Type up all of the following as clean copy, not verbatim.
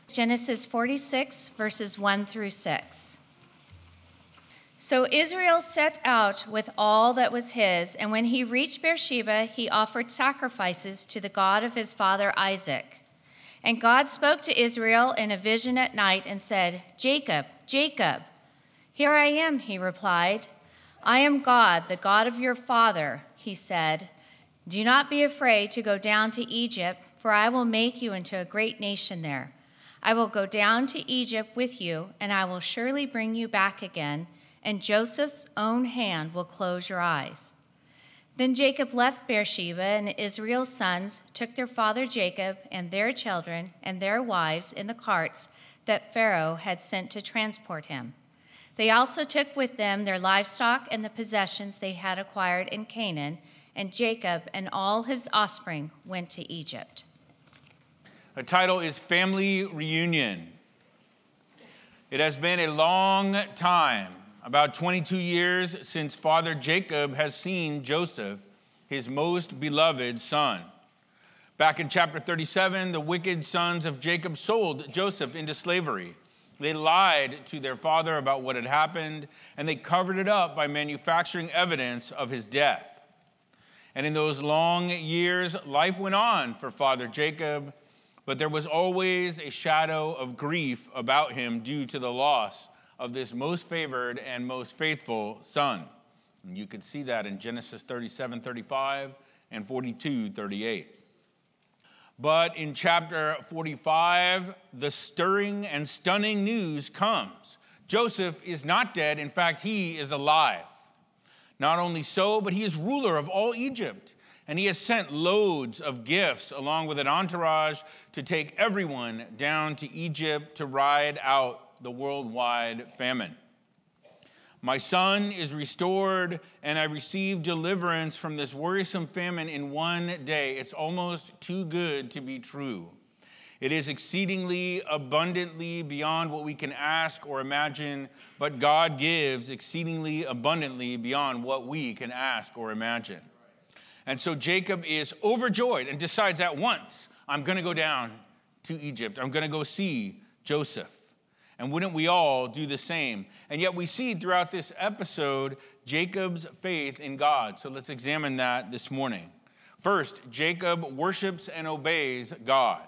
Genesis 46, verses 1 through 6. So Israel set out with all that was his, and when he reached Beersheba, he offered sacrifices to the God of his father Isaac. And God spoke to Israel in a vision at night and said, "Jacob, Jacob." "Here I am," he replied. "I am God, the God of your father," he said. "Do not be afraid to go down to Egypt, for I will make you into a great nation there. I will go down to Egypt with you, and I will surely bring you back again, and Joseph's own hand will close your eyes." Then Jacob left Beersheba, and Israel's sons took their father Jacob and their children and their wives in the carts that Pharaoh had sent to transport him. They also took with them their livestock and the possessions they had acquired in Canaan, and Jacob and all his offspring went to Egypt. The title is Family Reunion. It has been a long time, about 22 years, since Father Jacob has seen Joseph, his most beloved son. Back in chapter 37, the wicked sons of Jacob sold Joseph into slavery. They lied to their father about what had happened, and they covered it up by manufacturing evidence of his death. And in those long years, life went on for Father Jacob, but there was always a shadow of grief about him due to the loss of this most favored and most faithful son. And you could see that in Genesis 37:35 and 42:38. But in chapter 45, the stirring and stunning news comes. Joseph is not dead. In fact, he is alive. Not only so, but he is ruler of all Egypt. And he has sent loads of gifts along with an entourage to take everyone down to Egypt to ride out the worldwide famine. My son is restored, and I received deliverance from this worrisome famine in one day. It's almost too good to be true. It is exceedingly abundantly beyond what we can ask or imagine, but God gives exceedingly abundantly beyond what we can ask or imagine. And so Jacob is overjoyed and decides at once, I'm going to go down to Egypt. I'm going to go see Joseph. And wouldn't we all do the same? And yet we see throughout this episode Jacob's faith in God. So let's examine that this morning. First, Jacob worships and obeys God.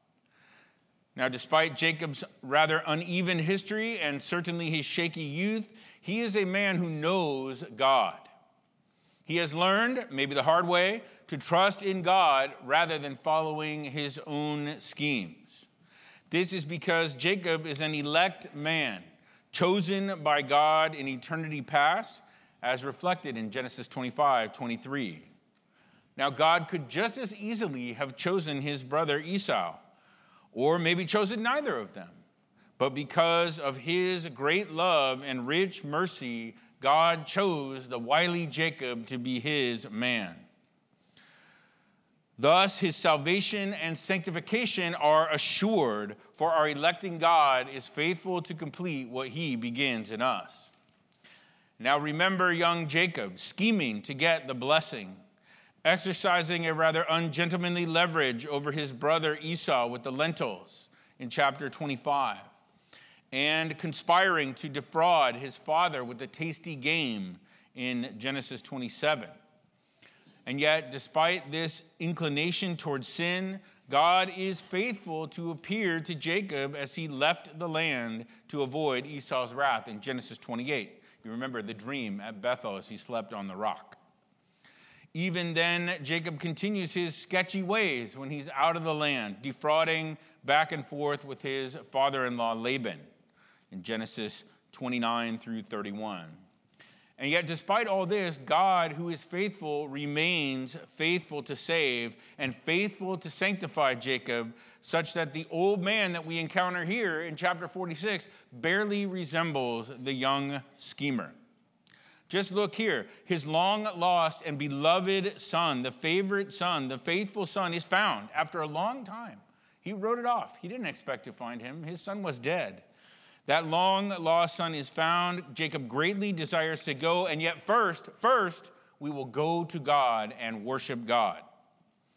Now, despite Jacob's rather uneven history and certainly his shaky youth, he is a man who knows God. He has learned, maybe the hard way, to trust in God rather than following his own schemes. This is because Jacob is an elect man, chosen by God in eternity past, as reflected in Genesis 25:23. Now, God could just as easily have chosen his brother Esau, or maybe chosen neither of them. But because of his great love and rich mercy, God chose the wily Jacob to be his man. Thus, his salvation and sanctification are assured, for our electing God is faithful to complete what he begins in us. Now remember young Jacob scheming to get the blessing, exercising a rather ungentlemanly leverage over his brother Esau with the lentils in chapter 25, and conspiring to defraud his father with the tasty game in Genesis 27. And yet, despite this inclination towards sin, God is faithful to appear to Jacob as he left the land to avoid Esau's wrath in Genesis 28. You remember the dream at Bethel as he slept on the rock. Even then, Jacob continues his sketchy ways when he's out of the land, defrauding back and forth with his father-in-law Laban in Genesis 29-31. And yet, despite all this, God, who is faithful, remains faithful to save and faithful to sanctify Jacob, such that the old man that we encounter here in chapter 46 barely resembles the young schemer. Just look here. His long-lost and beloved son, the favorite son, the faithful son, is found after a long time. He wrote it off. He didn't expect to find him. His son was dead. That long-lost son is found. Jacob greatly desires to go, and yet first, we will go to God and worship God.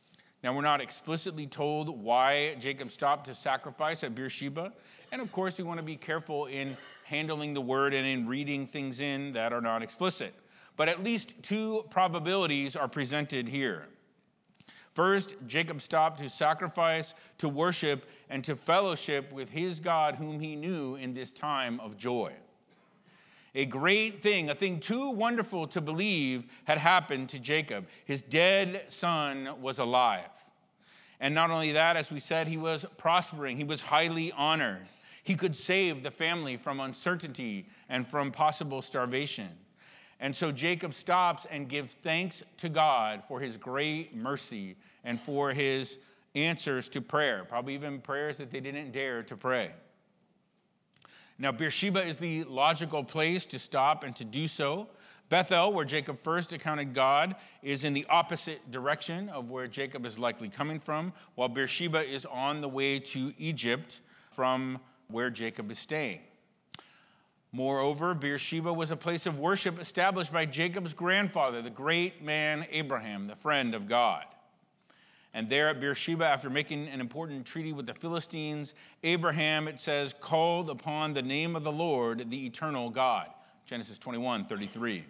Now, we're not explicitly told why Jacob stopped to sacrifice at Beersheba. And of course, we want to be careful in handling the word and in reading things in that are not explicit. But at least two probabilities are presented here. First, Jacob stopped to sacrifice, to worship, and to fellowship with his God whom he knew in this time of joy. A great thing, a thing too wonderful to believe, had happened to Jacob. His dead son was alive. And not only that, as we said, he was prospering. He was highly honored. He could save the family from uncertainty and from possible starvation. And so Jacob stops and gives thanks to God for his great mercy and for his answers to prayer, probably even prayers that they didn't dare to pray. Now, Beersheba is the logical place to stop and to do so. Bethel, where Jacob first encountered God, is in the opposite direction of where Jacob is likely coming from, while Beersheba is on the way to Egypt from where Jacob is staying. Moreover, Beersheba was a place of worship established by Jacob's grandfather, the great man Abraham, the friend of God. And there at Beersheba, after making an important treaty with the Philistines, Abraham, it says, called upon the name of the Lord, the eternal God. Genesis 21:33.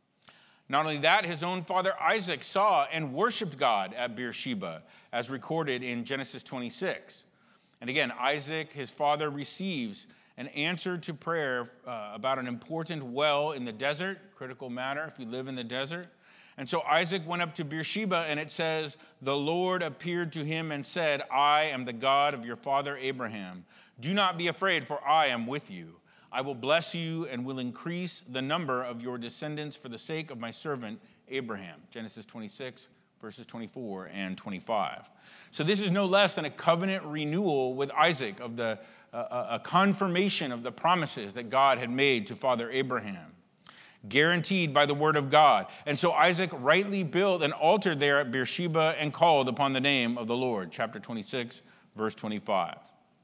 Not only that, his own father Isaac saw and worshiped God at Beersheba, as recorded in Genesis 26. And again, Isaac, his father, receives an answer to prayer about an important well in the desert, critical matter if you live in the desert. And so Isaac went up to Beersheba, and it says, the Lord appeared to him and said, I am the God of your father Abraham. Do not be afraid, for I am with you. I will bless you and will increase the number of your descendants for the sake of my servant Abraham. Genesis 26, verses 24 and 25. So this is no less than a covenant renewal with Isaac of a confirmation of the promises that God had made to Father Abraham, guaranteed by the word of God. And so Isaac rightly built an altar there at Beersheba and called upon the name of the Lord. Chapter 26, verse 25.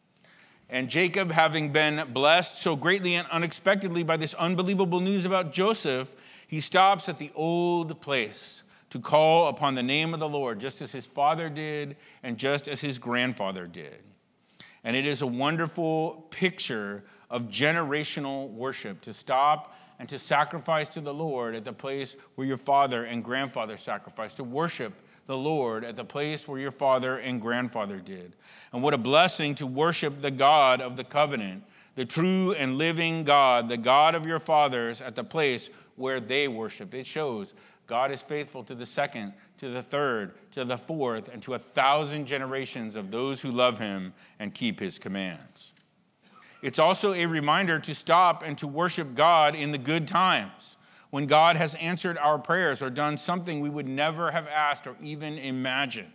And Jacob, having been blessed so greatly and unexpectedly by this unbelievable news about Joseph, he stops at the old place to call upon the name of the Lord, just as his father did and just as his grandfather did. And it is a wonderful picture of generational worship, to stop and to sacrifice to the Lord at the place where your father and grandfather sacrificed, to worship the Lord at the place where your father and grandfather did. And what a blessing to worship the God of the covenant, the true and living God, the God of your fathers, at the place where they worshiped. It shows God is faithful to the second, to the third, to the fourth, and to 1,000 generations of those who love him and keep his commands. It's also a reminder to stop and to worship God in the good times, when God has answered our prayers or done something we would never have asked or even imagined.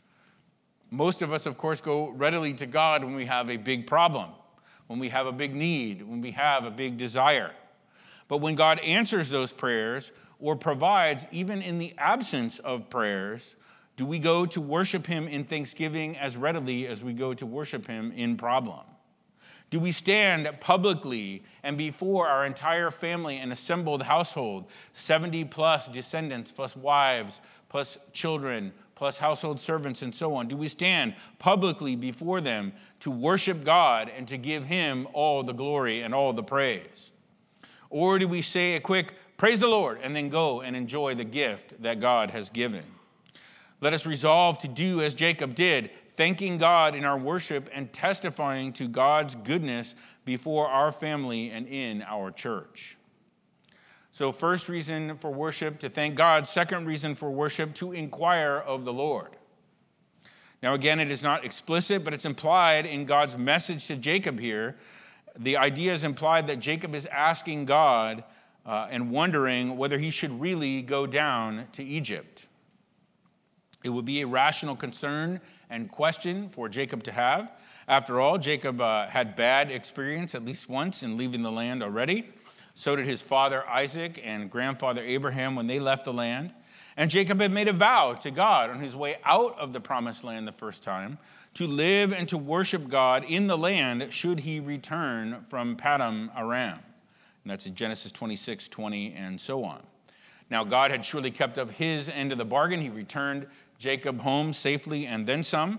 Most of us, of course, go readily to God when we have a big problem, when we have a big need, when we have a big desire. But when God answers those prayers or provides, even in the absence of prayers, do we go to worship him in thanksgiving as readily as we go to worship him in problem? Do we stand publicly and before our entire family and assembled household, 70 plus descendants, plus wives, plus children, plus household servants, and so on? Do we stand publicly before them to worship God and to give him all the glory and all the praise? Or do we say a quick, praise the Lord, and then go and enjoy the gift that God has given? Let us resolve to do as Jacob did, thanking God in our worship and testifying to God's goodness before our family and in our church. So first reason for worship, to thank God. Second reason for worship, to inquire of the Lord. Now again, it is not explicit, but it's implied in God's message to Jacob here. The idea is implied that Jacob is asking God and wondering whether he should really go down to Egypt. It would be a rational concern and question for Jacob to have. After all, Jacob had bad experience at least once in leaving the land already. So did his father Isaac and grandfather Abraham when they left the land. And Jacob had made a vow to God on his way out of the promised land the first time to live and to worship God in the land should he return from Paddan Aram. And that's in Genesis 26:20 and so on. Now, God had surely kept up his end of the bargain. He returned Jacob home safely and then some.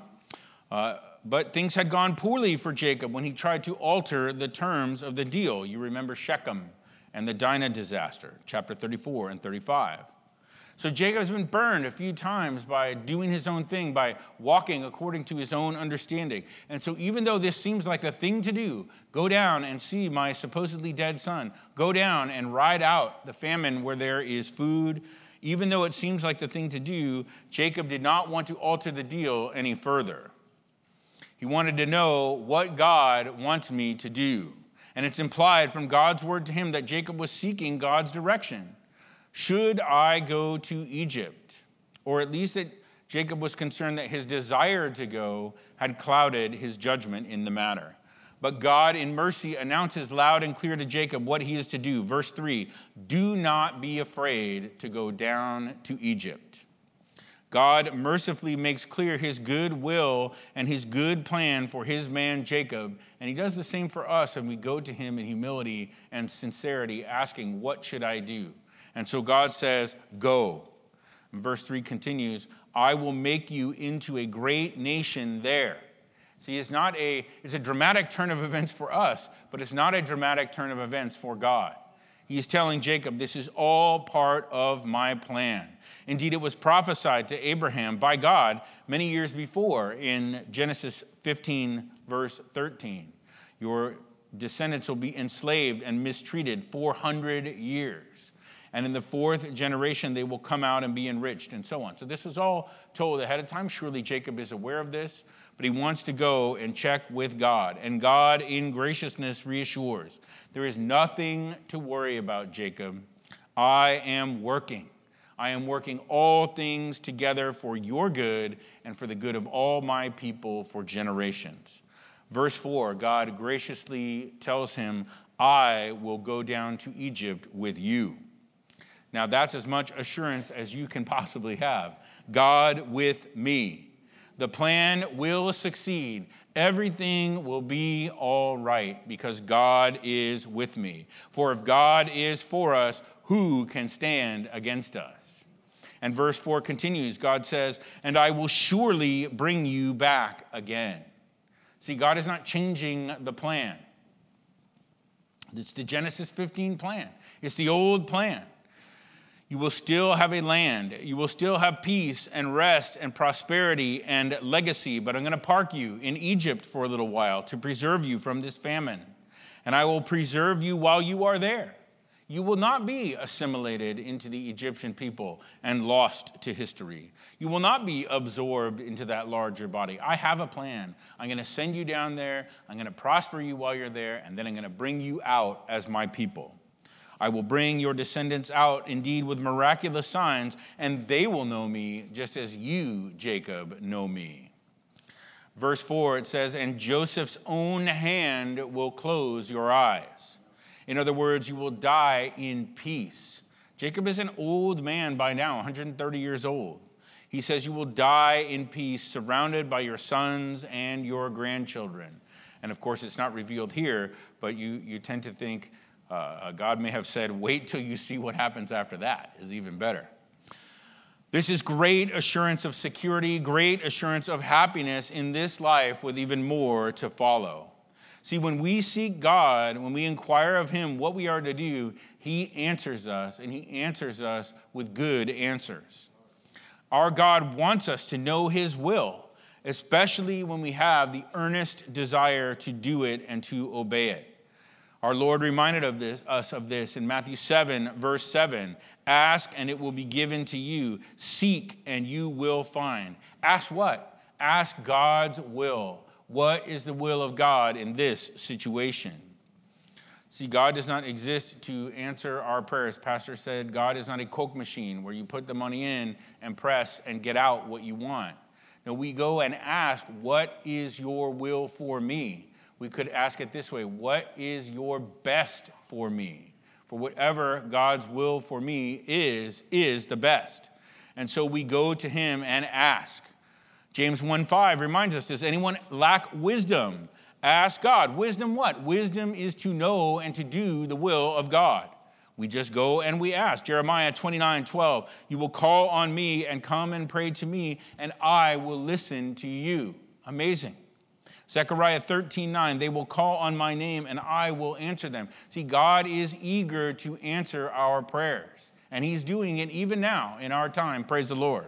But things had gone poorly for Jacob when he tried to alter the terms of the deal. You remember Shechem and the Dinah disaster, chapter 34 and 35. So Jacob's been burned a few times by doing his own thing, by walking according to his own understanding. And so even though this seems like the thing to do, go down and see my supposedly dead son, go down and ride out the famine where there is food, even though it seems like the thing to do, Jacob did not want to alter the deal any further. He wanted to know what God wants me to do. And it's implied from God's word to him that Jacob was seeking God's direction. Should I go to Egypt? Or at least that Jacob was concerned that his desire to go had clouded his judgment in the matter. But God in mercy announces loud and clear to Jacob what he is to do. Verse 3, do not be afraid to go down to Egypt. God mercifully makes clear his good will and his good plan for his man Jacob. And he does the same for us when we go to him in humility and sincerity, asking, what should I do? And so God says, go. And verse 3 continues, I will make you into a great nation there. See, it's a dramatic turn of events for us, but it's not a dramatic turn of events for God. He is telling Jacob, this is all part of my plan. Indeed, it was prophesied to Abraham by God many years before in Genesis 15, verse 13. Your descendants will be enslaved and mistreated 400 years. And in the fourth generation, they will come out and be enriched, and so on. So this was all told ahead of time. Surely Jacob is aware of this, but he wants to go and check with God. And God, in graciousness, reassures, there is nothing to worry about, Jacob. I am working. I am working all things together for your good and for the good of all my people for generations. Verse 4, God graciously tells him, I will go down to Egypt with you. Now, that's as much assurance as you can possibly have. God with me. The plan will succeed. Everything will be all right because God is with me. For if God is for us, who can stand against us? And verse 4 continues. God says, and I will surely bring you back again. See, God is not changing the plan. It's the Genesis 15 plan. It's the old plan. You will still have a land. You will still have peace and rest and prosperity and legacy. But I'm going to park you in Egypt for a little while to preserve you from this famine. And I will preserve you while you are there. You will not be assimilated into the Egyptian people and lost to history. You will not be absorbed into that larger body. I have a plan. I'm going to send you down there. I'm going to prosper you while you're there. And then I'm going to bring you out as my people. I will bring your descendants out indeed with miraculous signs, and they will know me just as you, Jacob, know me. Verse 4, it says, and Joseph's own hand will close your eyes. In other words, you will die in peace. Jacob is an old man by now, 130 years old. He says you will die in peace, surrounded by your sons and your grandchildren. And of course, it's not revealed here, but you tend to think, God may have said, wait till you see what happens after that is even better. This is great assurance of security, great assurance of happiness in this life with even more to follow. See, when we seek God, when we inquire of him what we are to do, he answers us, and he answers us with good answers. Our God wants us to know his will, especially when we have the earnest desire to do it and to obey it. Our Lord reminded us of this in Matthew 7, verse 7. Ask, and it will be given to you. Seek, and you will find. Ask what? Ask God's will. What is the will of God in this situation? See, God does not exist to answer our prayers. Pastor said God is not a Coke machine where you put the money in and press and get out what you want. No, we go and ask, what is your will for me? We could ask it this way, what is your best for me? For whatever God's will for me is the best. And so we go to him and ask. James 1:5 reminds us, does anyone lack wisdom? Ask God. Wisdom what? Wisdom is to know and to do the will of God. We just go and we ask. Jeremiah 29:12, you will call on me and come and pray to me, and I will listen to you. Amazing. Zechariah 13:9, they will call on my name and I will answer them. See, God is eager to answer our prayers, and he's doing it even now in our time. Praise the Lord.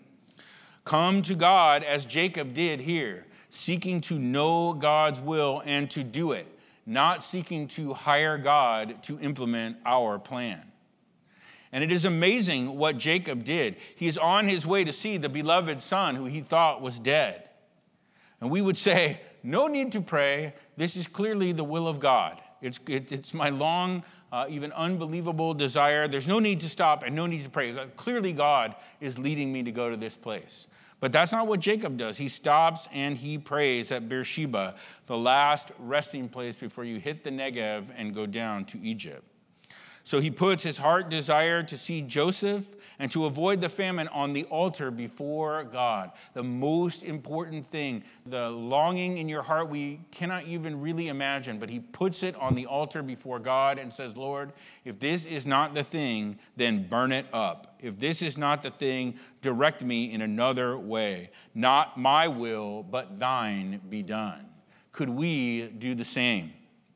Come to God as Jacob did here, seeking to know God's will and to do it, not seeking to hire God to implement our plan. And it is amazing what Jacob did. He is on his way to see the beloved son who he thought was dead. And we would say, no need to pray. This is clearly the will of God. It's my long, even unbelievable desire. There's no need to stop and no need to pray. Clearly God is leading me to go to this place. But that's not what Jacob does. He stops and he prays at Beersheba, the last resting place before you hit the Negev and go down to Egypt. So he puts his heart desire to see Joseph and to avoid the famine on the altar before God. The most important thing, the longing in your heart we cannot even really imagine, but he puts it on the altar before God and says, Lord, if this is not the thing, then burn it up. If this is not the thing, direct me in another way. Not my will, but thine be done. Could we do the same?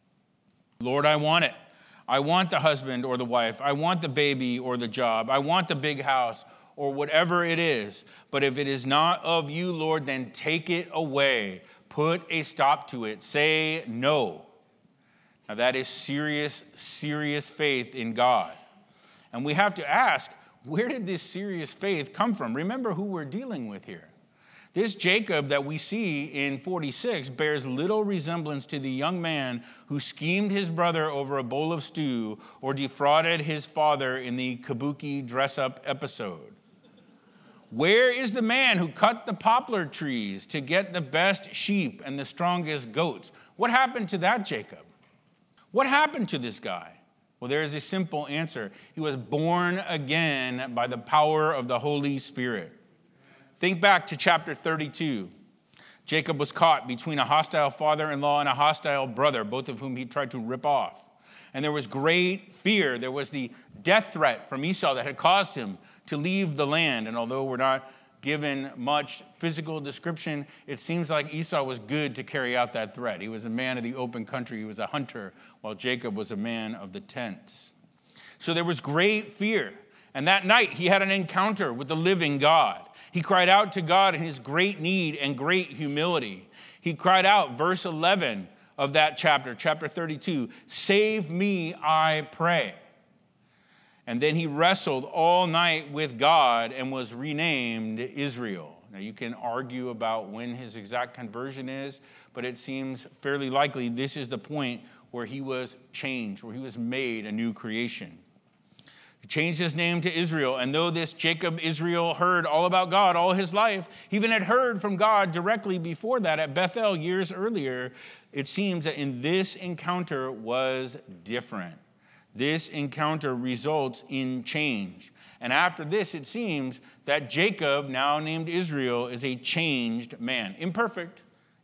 Lord, I want it. I want the husband or the wife. I want the baby or the job. I want the big house or whatever it is. But if it is not of you, Lord, then take it away. Put a stop to it. Say no. Now that is serious, serious faith in God. And we have to ask, where did this serious faith come from? Remember who we're dealing with here. This Jacob that we see in 46 bears little resemblance to the young man who schemed his brother over a bowl of stew or defrauded his father in the kabuki dress-up episode. Where is the man who cut the poplar trees to get the best sheep and the strongest goats? What happened to that Jacob? What happened to this guy? Well, there is a simple answer. He was born again by the power of the Holy Spirit. Think back to chapter 32. Jacob was caught between a hostile father-in-law and a hostile brother, both of whom he tried to rip off. And there was great fear. There was the death threat from Esau that had caused him to leave the land. And although we're not given much physical description, it seems like Esau was good to carry out that threat. He was a man of the open country. He was a hunter, while Jacob was a man of the tents. So there was great fear. And that night he had an encounter with the living God. He cried out to God in his great need and great humility. He cried out, verse 11 of that chapter 32, save me, I pray. And then he wrestled all night with God and was renamed Israel. Now you can argue about when his exact conversion is, but it seems fairly likely this is the point where he was changed, where he was made a new creation. He changed his name to Israel, and though this Jacob Israel heard all about God all his life, he even had heard from God directly before that at Bethel years earlier, it seems that in this encounter was different. This encounter results in change. And after this, it seems that Jacob, now named Israel, is a changed man. Imperfect,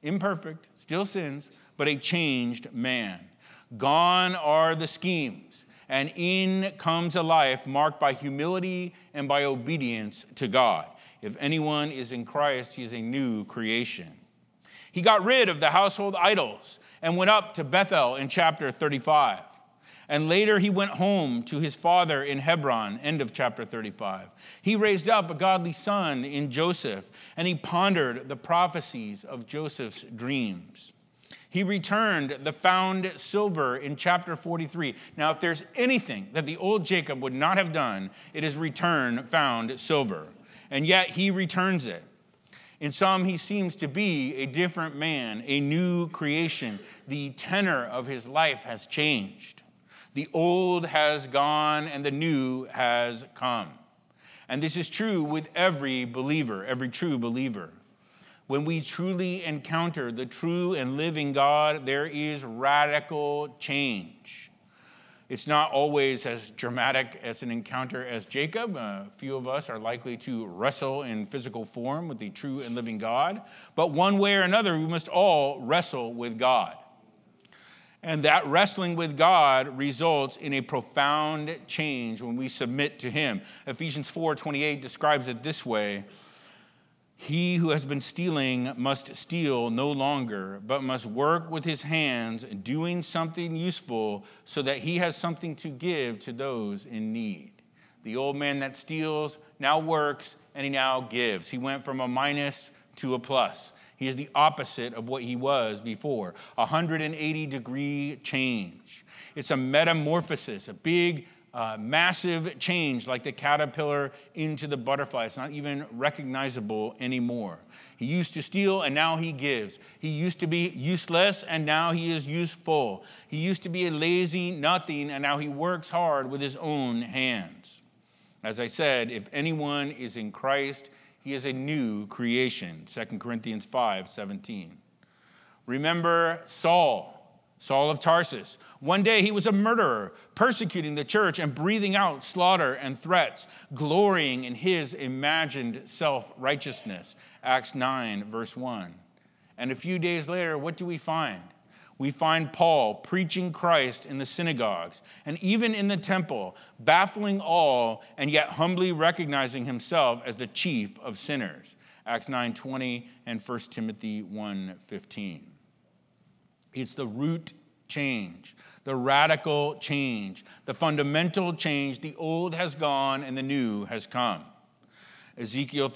still sins, but a changed man. Gone are the schemes. And in comes a life marked by humility and by obedience to God. If anyone is in Christ, he is a new creation. He got rid of the household idols and went up to Bethel in chapter 35. And later he went home to his father in Hebron, end of chapter 35. He raised up a godly son in Joseph, and he pondered the prophecies of Joseph's dreams. He returned the found silver in chapter 43. Now, if there's anything that the old Jacob would not have done, it is return found silver. And yet he returns it. In some, he seems to be a different man, a new creation. The tenor of his life has changed. The old has gone and the new has come. And this is true with every believer, every true believer. When we truly encounter the true and living God, there is radical change. It's not always as dramatic as an encounter as Jacob. A few of us are likely to wrestle in physical form with the true and living God. But one way or another, we must all wrestle with God. And that wrestling with God results in a profound change when we submit to him. Ephesians 4:28 describes it this way: he who has been stealing must steal no longer, but must work with his hands, doing something useful so that he has something to give to those in need. The old man that steals now works, and he now gives. He went from a minus to a plus. He is the opposite of what he was before. 180-degree change. It's a metamorphosis, a big, massive change, like the caterpillar into the butterfly. It's not even recognizable anymore. He used to steal, and now he gives. He used to be useless, and now he is useful. He used to be a lazy nothing, and now he works hard with his own hands. As I said, if anyone is in Christ, he is a new creation. 2 Corinthians 5:17. Remember Saul of Tarsus. One day he was a murderer, persecuting the church and breathing out slaughter and threats, glorying in his imagined self-righteousness. Acts 9, verse 1. And a few days later, what do we find? We find Paul preaching Christ in the synagogues and even in the temple, baffling all and yet humbly recognizing himself as the chief of sinners. Acts 9:20 and 1 Timothy 1:15. It's the root change, the radical change, the fundamental change. The old has gone and the new has come. Ezekiel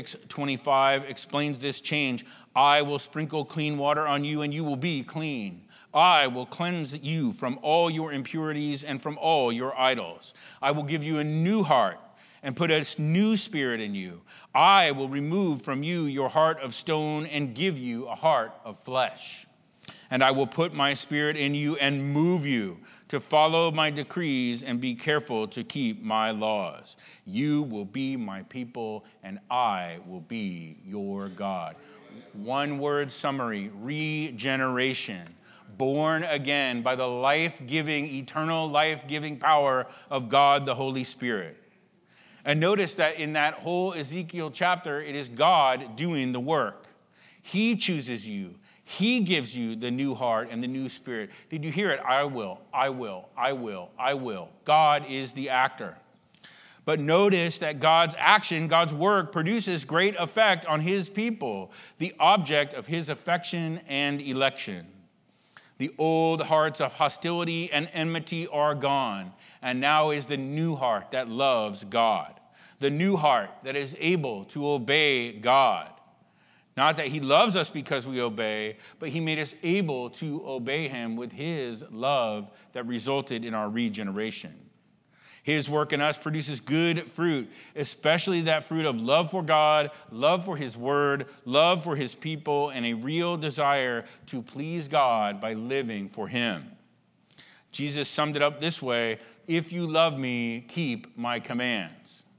36:25 explains this change. I will sprinkle clean water on you, and you will be clean. I will cleanse you from all your impurities and from all your idols. I will give you a new heart and put a new spirit in you. I will remove from you your heart of stone and give you a heart of flesh. And I will put my spirit in you and move you to follow my decrees and be careful to keep my laws. You will be my people, and I will be your God. One word summary: regeneration. Born again by the life-giving, eternal life-giving power of God the Holy Spirit. And notice that in that whole Ezekiel chapter, it is God doing the work. He chooses you. He gives you the new heart and the new spirit. Did you hear it? I will, I will, I will, I will. God is the actor. But notice that God's action, God's work, produces great effect on his people, the object of his affection and election. The old hearts of hostility and enmity are gone, and now is the new heart that loves God, the new heart that is able to obey God. Not that he loves us because we obey, but he made us able to obey him with his love that resulted in our regeneration. His work in us produces good fruit, especially that fruit of love for God, love for his word, love for his people, and a real desire to please God by living for him. Jesus summed it up this way: if you love me, keep my commands.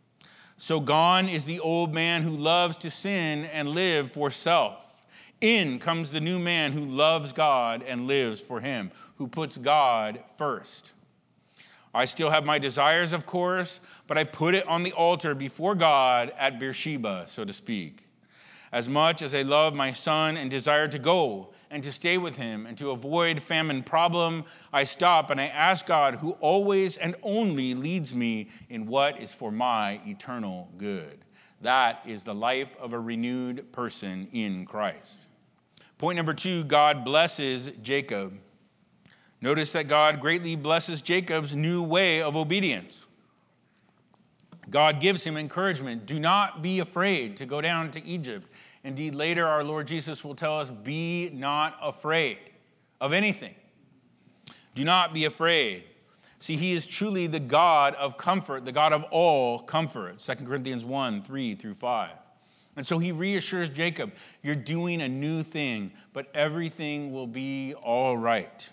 So gone is the old man who loves to sin and live for self. In comes the new man who loves God and lives for him, who puts God first. I still have my desires, of course, but I put it on the altar before God at Beersheba, so to speak. As much as I love my son and desire to go and to stay with him and to avoid famine problem, I stop and I ask God, who always and only leads me in what is for my eternal good. That is the life of a renewed person in Christ. Point number 2, God blesses Jacob. Notice that God greatly blesses Jacob's new way of obedience. God gives him encouragement. Do not be afraid to go down to Egypt. Indeed, later our Lord Jesus will tell us, be not afraid of anything. Do not be afraid. See, he is truly the God of comfort, the God of all comfort. 2 Corinthians 1, 3 through 5. And so he reassures Jacob, you're doing a new thing, but everything will be all right.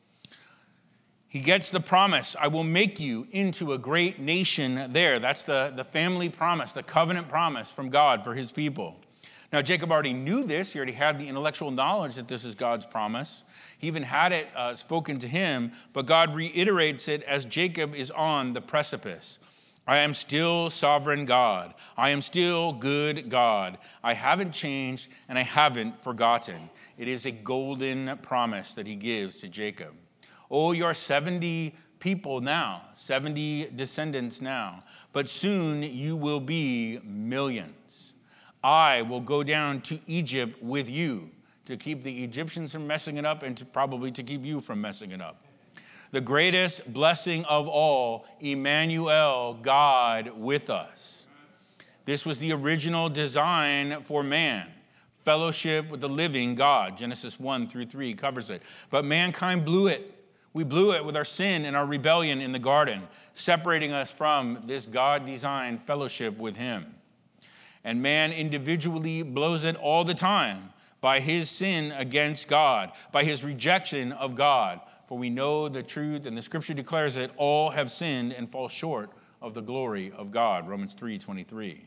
He gets the promise, I will make you into a great nation there. That's the family promise, the covenant promise from God for his people. Now, Jacob already knew this. He already had the intellectual knowledge that this is God's promise. He even had it spoken to him, but God reiterates it as Jacob is on the precipice. I am still sovereign God. I am still good God. I haven't changed and I haven't forgotten. It is a golden promise that he gives to Jacob. Oh, you're 70 people now, 70 descendants now, but soon you will be millions. I will go down to Egypt with you to keep the Egyptians from messing it up and probably to keep you from messing it up. The greatest blessing of all, Emmanuel, God with us. This was the original design for man. Fellowship with the living God. Genesis 1-3 covers it. But mankind blew it. We blew it with our sin and our rebellion in the garden, separating us from this God-designed fellowship with him. And man individually blows it all the time by his sin against God, by his rejection of God. For we know the truth, and the scripture declares that all have sinned and fall short of the glory of God. Romans 3:23.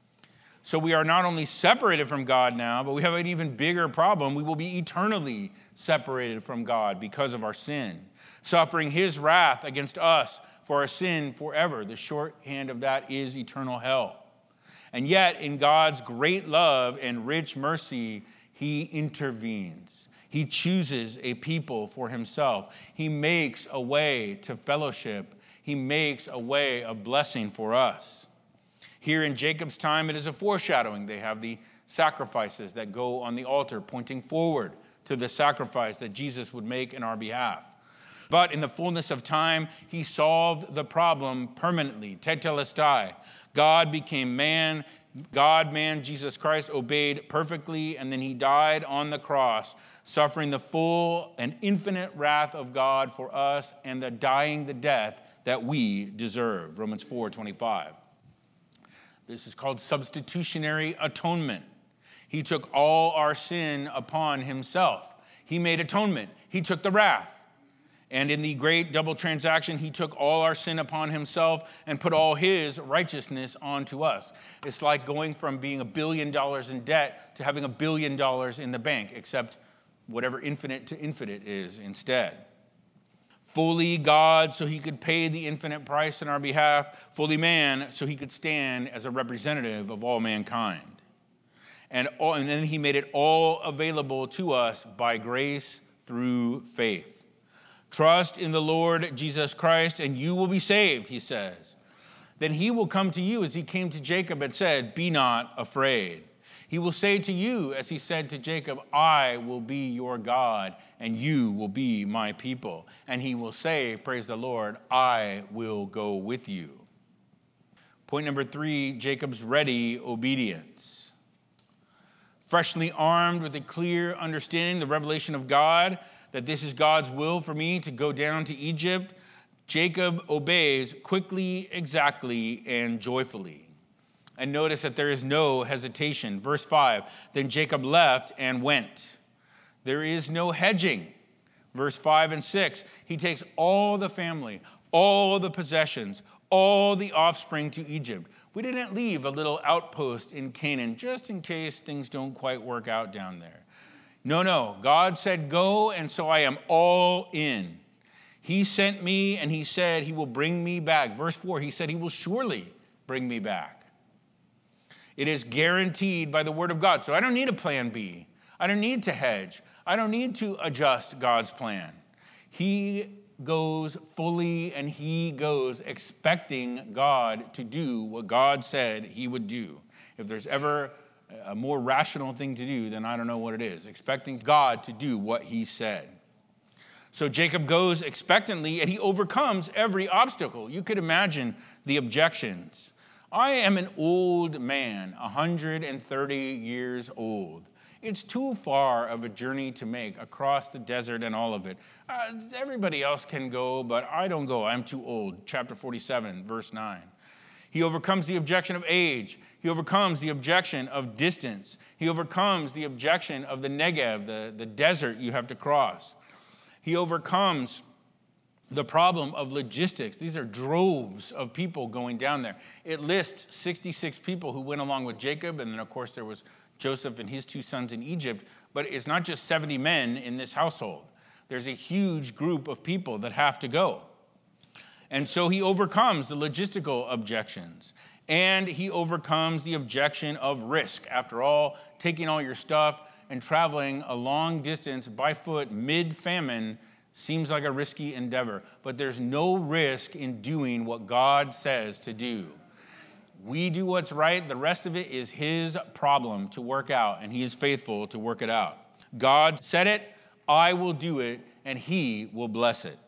So we are not only separated from God now, but we have an even bigger problem. We will be eternally separated from God because of our sin, suffering his wrath against us for our sin forever. The shorthand of that is eternal hell. And yet, in God's great love and rich mercy, he intervenes. He chooses a people for himself. He makes a way to fellowship. He makes a way of blessing for us. Here in Jacob's time, it is a foreshadowing. They have the sacrifices that go on the altar, pointing forward to the sacrifice that Jesus would make in our behalf. But in the fullness of time, he solved the problem permanently. Tetelestai. God became man. God, man, Jesus Christ, obeyed perfectly, and then he died on the cross, suffering the full and infinite wrath of God for us and dying the death that we deserve. Romans 4:25. This is called substitutionary atonement. He took all our sin upon himself. He made atonement. He took the wrath. And in the great double transaction, he took all our sin upon himself and put all his righteousness onto us. It's like going from being $1 billion in debt to having $1 billion in the bank, except whatever infinite to infinite is instead. Fully God, so he could pay the infinite price on our behalf. Fully man, so he could stand as a representative of all mankind. And then he made it all available to us by grace through faith. Trust in the Lord Jesus Christ, and you will be saved, he says. Then he will come to you as he came to Jacob and said, be not afraid. He will say to you, as he said to Jacob, I will be your God, and you will be my people. And he will say, praise the Lord, I will go with you. Point number 3, Jacob's ready obedience. Freshly armed with a clear understanding, the revelation of God, that this is God's will for me to go down to Egypt, Jacob obeys quickly, exactly, and joyfully. And notice that there is no hesitation. Verse 5, then Jacob left and went. There is no hedging. Verse 5 and 6, he takes all the family, all the possessions, all the offspring to Egypt. We didn't leave a little outpost in Canaan just in case things don't quite work out down there. No. God said go, and so I am all in. He sent me, and he said he will bring me back. Verse 4, he said he will surely bring me back. It is guaranteed by the word of God. So I don't need a plan B. I don't need to hedge. I don't need to adjust God's plan. He goes fully, and he goes expecting God to do what God said he would do. If there's ever a more rational thing to do, then I don't know what it is. Expecting God to do what he said. So Jacob goes expectantly, and he overcomes every obstacle. You could imagine the objections. I am an old man, 130 years old. It's too far of a journey to make across the desert and all of it. Everybody else can go, but I don't go. I'm too old. Chapter 47, verse 9. He overcomes the objection of age. He overcomes the objection of distance. He overcomes the objection of the Negev, the desert you have to cross. He overcomes the problem of logistics. These are droves of people going down there. It lists 66 people who went along with Jacob, and then, of course, there was Joseph and his 2 sons in Egypt. But it's not just 70 men in this household. There's a huge group of people that have to go. And so he overcomes the logistical objections. And he overcomes the objection of risk. After all, taking all your stuff and traveling a long distance by foot mid-famine, Seems like a risky endeavor, but there's no risk in doing what God says to do. We do what's right. The rest of it is his problem to work out, and he is faithful to work it out. God said it, I will do it, and he will bless it.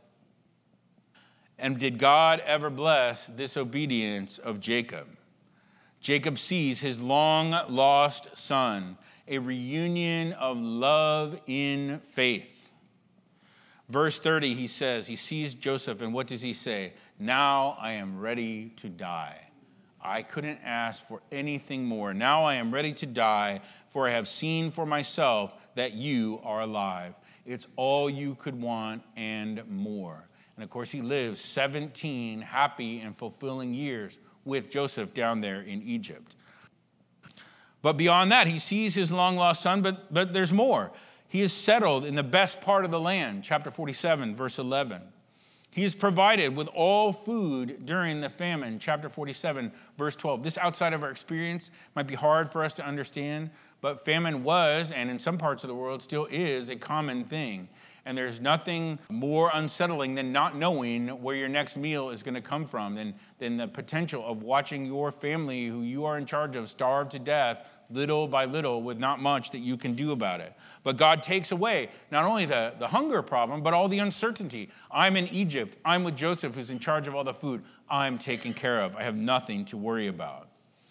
And did God ever bless this obedience of Jacob? Jacob sees his long-lost son, a reunion of love in faith. Verse 30, he says, he sees Joseph, and what does he say? Now I am ready to die. I couldn't ask for anything more. Now I am ready to die, for I have seen for myself that you are alive. It's all you could want and more. And of course, he lives 17 happy and fulfilling years with Joseph down there in Egypt. But beyond that, he sees his long-lost son, but there's more. He is settled in the best part of the land, chapter 47, verse 11. He is provided with all food during the famine, chapter 47, verse 12. This outside of our experience might be hard for us to understand, but famine was, and in some parts of the world still is, a common thing. And there's nothing more unsettling than not knowing where your next meal is going to come from, than the potential of watching your family, who you are in charge of, starve to death little by little with not much that you can do about it. But God takes away not only the hunger problem, but all the uncertainty. I'm in Egypt. I'm with Joseph, who's in charge of all the food. I'm taken care of. I have nothing to worry about.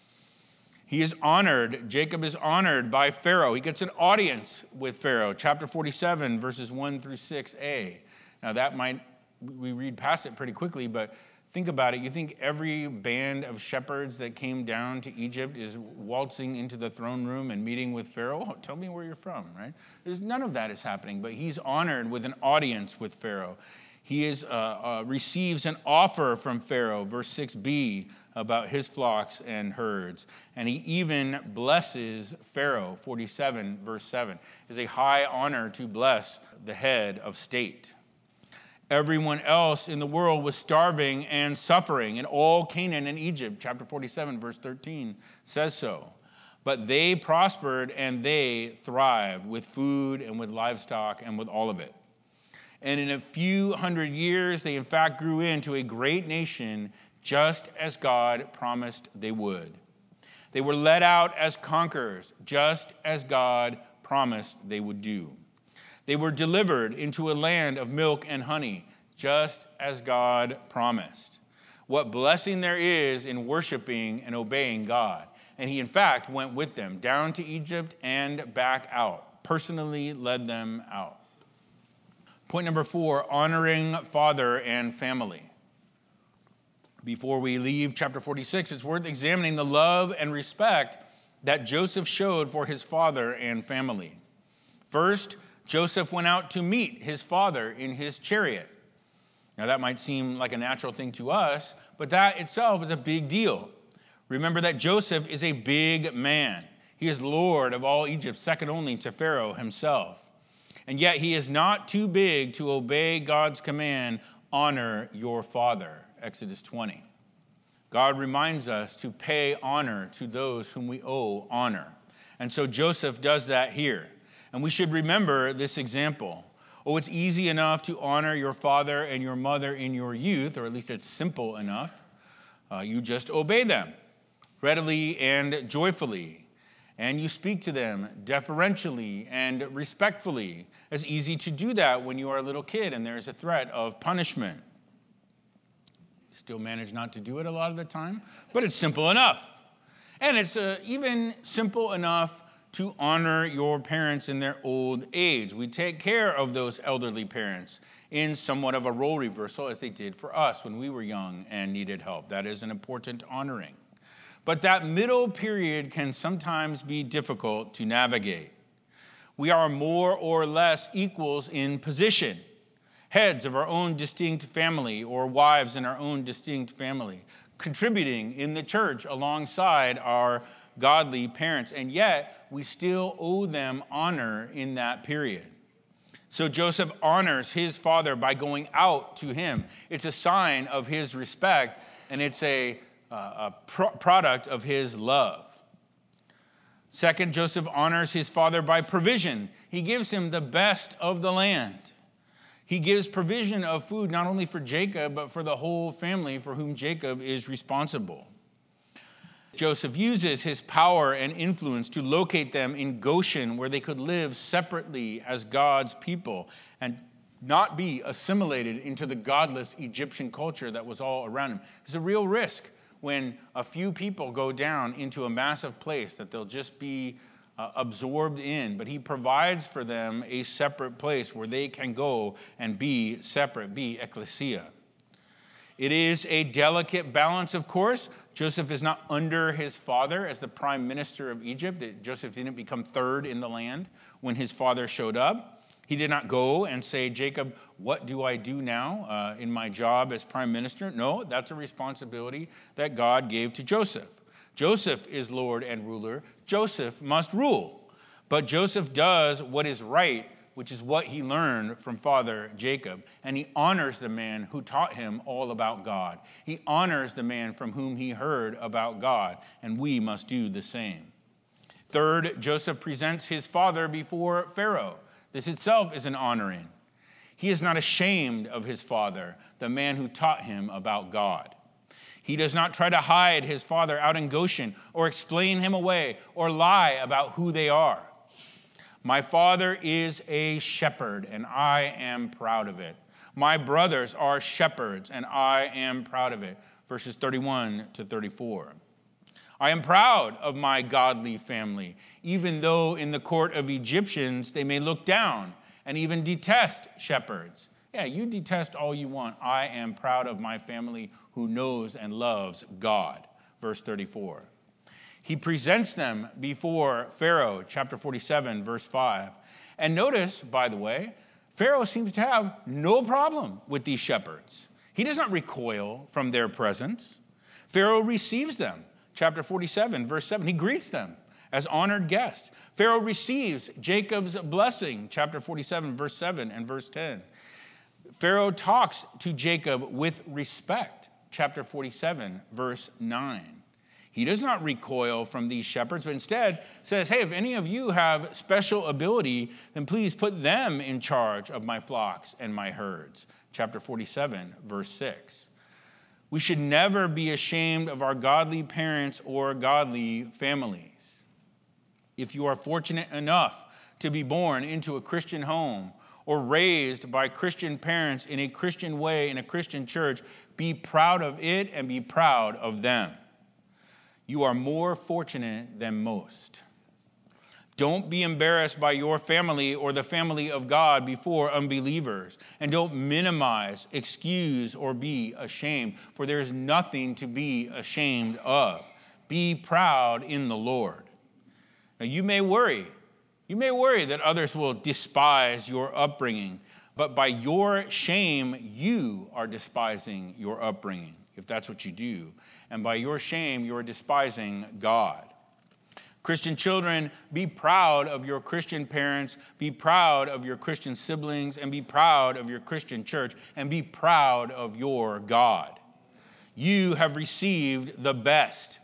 He is honored. Jacob is honored by Pharaoh. He gets an audience with Pharaoh. Chapter 47, verses 1 through 6a. Now we read past it pretty quickly, but think about it. You think every band of shepherds that came down to Egypt is waltzing into the throne room and meeting with Pharaoh? Oh, tell me where you're from, right? None of that is happening, but he's honored with an audience with Pharaoh. He receives an offer from Pharaoh, verse 6b, about his flocks and herds. And he even blesses Pharaoh, 47, verse 7. It is a high honor to bless the head of state. Everyone else in the world was starving and suffering, and all Canaan and Egypt, chapter 47, verse 13, says so. But they prospered and they thrived with food and with livestock and with all of it. And in a few hundred years, they in fact grew into a great nation, just as God promised they would. They were led out as conquerors, just as God promised they would do. They were delivered into a land of milk and honey, just as God promised. What blessing there is in worshiping and obeying God. And he, in fact, went with them down to Egypt and back out, personally led them out. Point number 4, honoring father and family. Before we leave chapter 46, it's worth examining the love and respect that Joseph showed for his father and family. First, Joseph went out to meet his father in his chariot. Now, that might seem like a natural thing to us, but that itself is a big deal. Remember that Joseph is a big man. He is Lord of all Egypt, second only to Pharaoh himself. And yet he is not too big to obey God's command, honor your father, Exodus 20. God reminds us to pay honor to those whom we owe honor. And so Joseph does that here. And we should remember this example. Oh, it's easy enough to honor your father and your mother in your youth, or at least it's simple enough. You just obey them readily and joyfully. And you speak to them deferentially and respectfully. It's easy to do that when you are a little kid and there's a threat of punishment. You still manage not to do it a lot of the time, but it's simple enough. And it's even simple enough to honor your parents in their old age. We take care of those elderly parents in somewhat of a role reversal, as they did for us when we were young and needed help. That is an important honoring. But that middle period can sometimes be difficult to navigate. We are more or less equals in position, heads of our own distinct family or wives in our own distinct family, contributing in the church alongside our godly parents, and yet we still owe them honor in that period. So Joseph honors his father by going out to him. It's a sign of his respect, and it's a product of his love. Second, Joseph honors his father by provision. He gives him the best of the land. He gives provision of food not only for Jacob, but for the whole family for whom Jacob is responsible. Joseph uses his power and influence to locate them in Goshen, where they could live separately as God's people and not be assimilated into the godless Egyptian culture that was all around him. It's a real risk when a few people go down into a massive place that they'll just be absorbed in. But he provides for them a separate place where they can go and be separate, be ecclesia. It is a delicate balance, of course. Joseph is not under his father as the prime minister of Egypt. Joseph didn't become third in the land when his father showed up. He did not go and say, Jacob, what do I do now in my job as prime minister? No, that's a responsibility that God gave to Joseph. Joseph is Lord and ruler. Joseph must rule. But Joseph does what is right, which is what he learned from father Jacob. And he honors the man who taught him all about God. He honors the man from whom he heard about God. And we must do the same. Third, Joseph presents his father before Pharaoh. This itself is an honoring. He is not ashamed of his father, the man who taught him about God. He does not try to hide his father out in Goshen or explain him away or lie about who they are. My father is a shepherd, and I am proud of it. My brothers are shepherds, and I am proud of it. Verses 31 to 34. I am proud of my godly family, even though in the court of Egyptians they may look down and even detest shepherds. Yeah, you detest all you want. I am proud of my family who knows and loves God. Verse 34. He presents them before Pharaoh, chapter 47, verse 5. And notice, by the way, Pharaoh seems to have no problem with these shepherds. He does not recoil from their presence. Pharaoh receives them, chapter 47, verse 7. He greets them as honored guests. Pharaoh receives Jacob's blessing, chapter 47, verse 7 and verse 10. Pharaoh talks to Jacob with respect, chapter 47, verse 9. He does not recoil from these shepherds, but instead says, hey, if any of you have special ability, then please put them in charge of my flocks and my herds. Chapter 47, verse 6. We should never be ashamed of our godly parents or godly families. If you are fortunate enough to be born into a Christian home or raised by Christian parents in a Christian way in a Christian church, be proud of it and be proud of them. You are more fortunate than most. Don't be embarrassed by your family or the family of God before unbelievers. And don't minimize, excuse, or be ashamed, for there is nothing to be ashamed of. Be proud in the Lord. Now, you may worry that others will despise your upbringing, but by your shame, you are despising your upbringing, if that's what you do. And by your shame, you are despising God. Christian children, be proud of your Christian parents, be proud of your Christian siblings, and be proud of your Christian church, and be proud of your God. You have received the best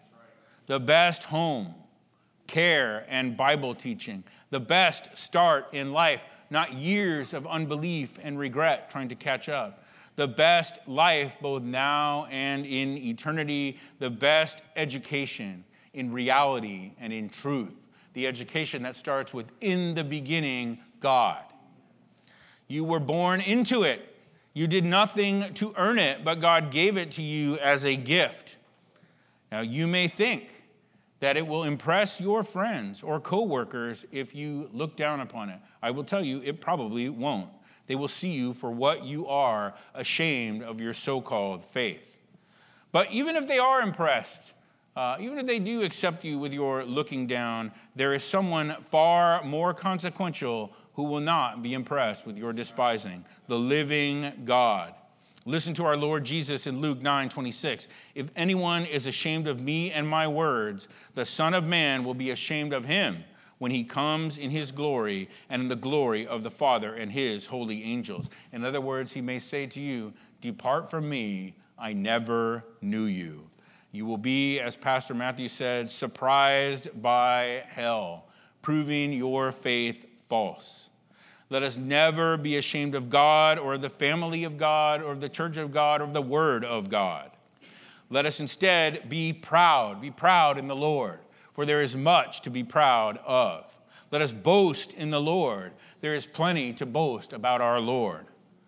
home, care, and Bible teaching, the best start in life, not years of unbelief and regret trying to catch up. The best life both now and in eternity, the best education in reality and in truth. The education that starts with, in the beginning, God. You were born into it. You did nothing to earn it, but God gave it to you as a gift. Now, you may think that it will impress your friends or coworkers if you look down upon it. I will tell you, it probably won't. They will see you for what you are, ashamed of your so-called faith. But even if they are impressed, even if they do accept you with your looking down, there is someone far more consequential who will not be impressed with your despising, the living God. Listen to our Lord Jesus in Luke 9:26. If anyone is ashamed of me and my words, the Son of Man will be ashamed of him when he comes in his glory and in the glory of the Father and his holy angels. In other words, he may say to you, depart from me, I never knew you. You will be, as Pastor Matthew said, surprised by hell, proving your faith false. Let us never be ashamed of God or the family of God or the church of God or the word of God. Let us instead be proud in the Lord, for there is much to be proud of. Let us boast in the Lord. There is plenty to boast about our Lord.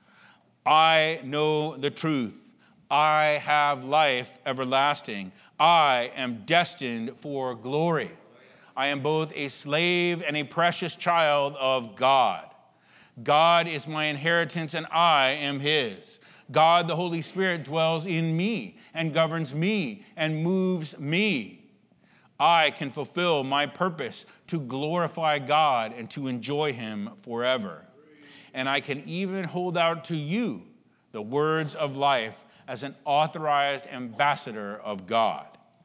I know the truth. I have life everlasting. I am destined for glory. I am both a slave and a precious child of God. God is my inheritance and I am his. God, the Holy Spirit, dwells in me and governs me and moves me. I can fulfill my purpose to glorify God and to enjoy him forever. And I can even hold out to you the words of life as an authorized ambassador of God.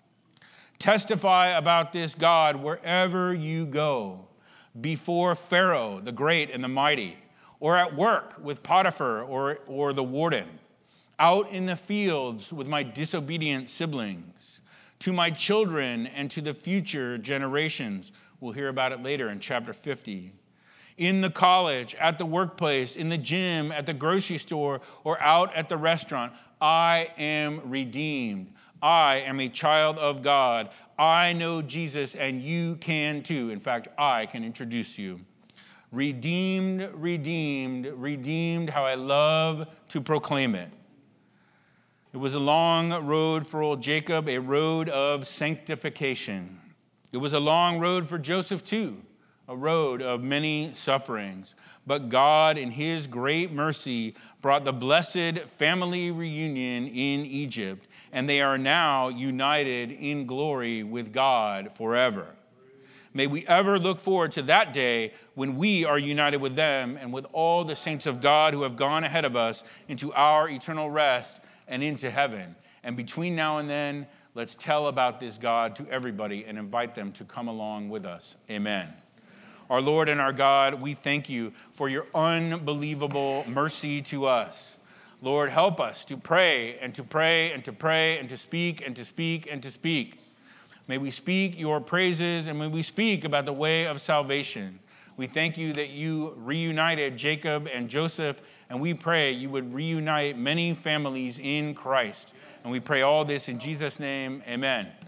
Testify about this God wherever you go, before Pharaoh, the great and the mighty, or at work with Potiphar or the warden, out in the fields with my disobedient siblings, to my children and to the future generations. We'll hear about it later in chapter 50. In the college, at the workplace, in the gym, at the grocery store, or out at the restaurant, I am redeemed. I am a child of God. I know Jesus, and you can too. In fact, I can introduce you. Redeemed, redeemed, redeemed, how I love to proclaim it. It was a long road for old Jacob, a road of sanctification. It was a long road for Joseph too, a road of many sufferings. But God, in his great mercy, brought the blessed family reunion in Egypt, and they are now united in glory with God forever. May we ever look forward to that day when we are united with them and with all the saints of God who have gone ahead of us into our eternal rest and into heaven. And between now and then, let's tell about this God to everybody and invite them to come along with us. Amen. Our Lord and our God, we thank you for your unbelievable mercy to us. Lord, help us to pray and to pray and to pray and to speak and to speak and to speak. May we speak your praises and may we speak about the way of salvation. We thank you that you reunited Jacob and Joseph, and we pray you would reunite many families in Christ. And we pray all this in Jesus' name, amen.